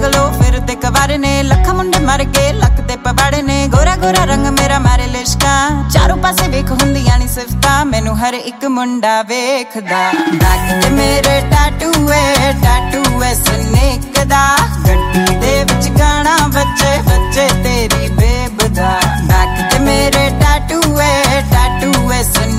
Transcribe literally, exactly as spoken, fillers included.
लो फिरदे कवारे ने, लखा मुंडे मर गए लक दे पवाड़े ने। गोरा गोरा रंग मेरा मारे लिशका, चारों पासे वेख हुंदियां नी सिफतां, मैनू हर एक मुंडा वेखदा। दाग ते मेरे टैटू है टैटू है स्नेक दा।